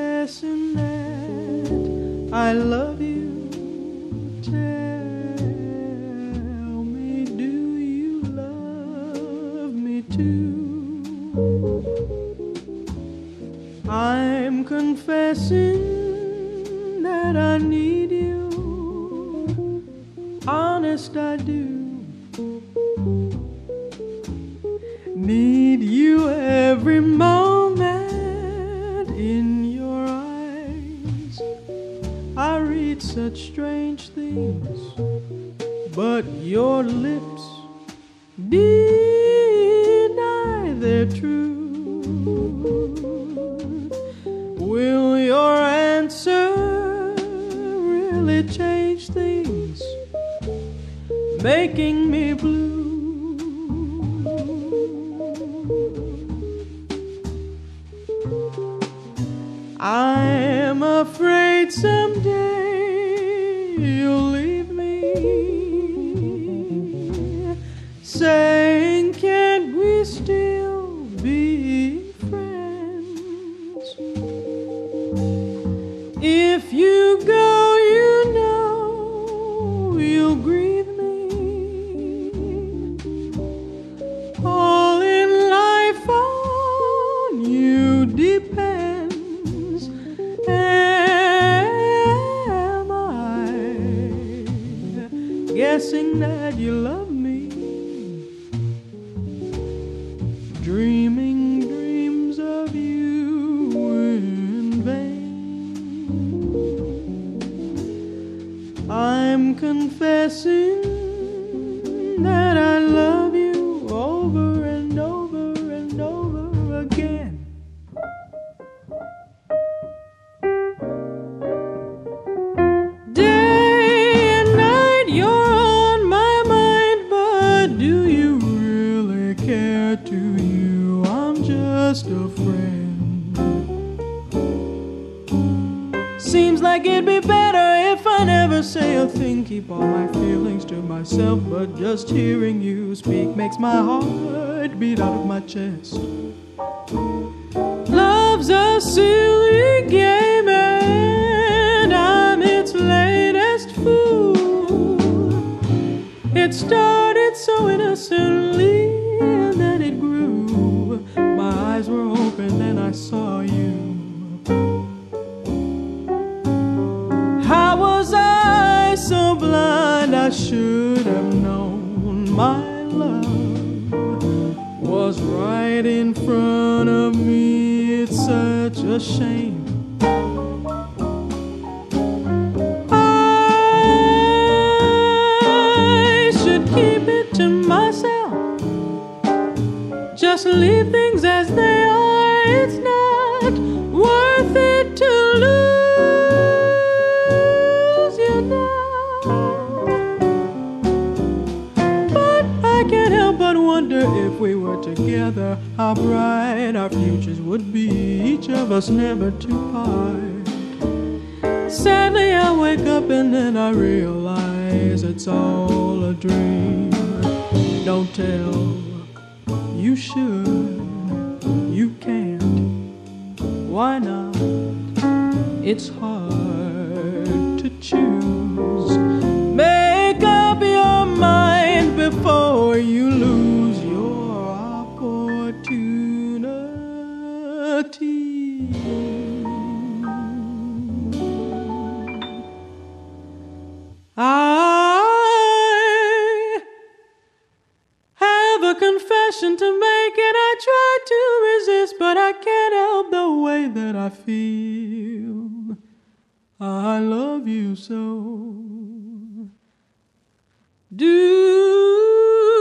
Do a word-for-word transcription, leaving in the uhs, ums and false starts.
confessing that I love you. Tell me, do you love me too? I'm confessing that I need you. Honest, I do. Need you every moment. In your eyes I read such strange things, but your lips deny their truth. Will your answer really change things, making me blue? I'm afraid someday you'll leave me, saying, can't we still be friends? If you go, you know you'll grieve me. All in life on you depends. Am I guessing that you love me? Dreaming dreams of you in vain. I'm confessing that I love you over and over and over again. To you, I'm just a friend. Seems like it'd be better if I never say a thing, keep all my feelings to myself, but just hearing you speak makes my heart beat out of my chest. Love's a silly game and I'm its latest fool. It started so innocently, then it grew. My eyes were open and I saw you. How was I so blind? I should have known my love was right in front of me. It's such a shame. I should keep it to myself, just leave things as they are. It's not worth it to lose you now. But I can't help but wonder if we were together, how bright our futures would be, each of us never to part. Sadly I wake up and then I realize it's all a dream. Don't tell. You should, you can't, why not? It's hard to choose. Make up your mind before you lose your opportunity. I have a confession to make, and I try to resist, but I can't help the way that I feel. I love you so. Do